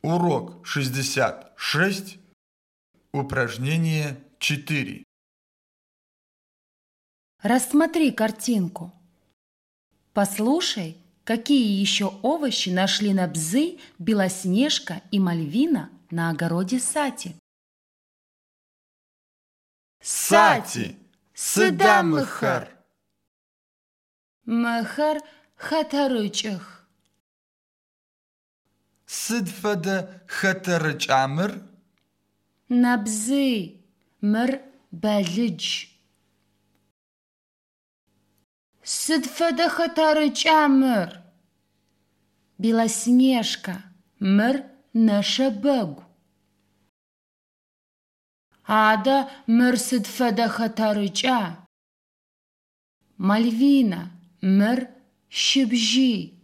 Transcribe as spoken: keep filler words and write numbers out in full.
Урок шестьдесят шесть. Упражнение четыре. Рассмотри картинку. Послушай, какие еще овощи нашли на Бзы, Белоснежка и Мальвина на огороде Сати. Сати, сыда мыхар. Мыхар хатарычых. Сыд фэдэ хэтэрыкӏамыр? На Бзы мыр бэлыдж. Сыд фэдэ хэтэрыкӏамыр? Белоснежка, мыр нэшэбэгу. Адэ мыр сыд фэдэ хэтэрыкӏа? Мальвина, мыр щыбжьы.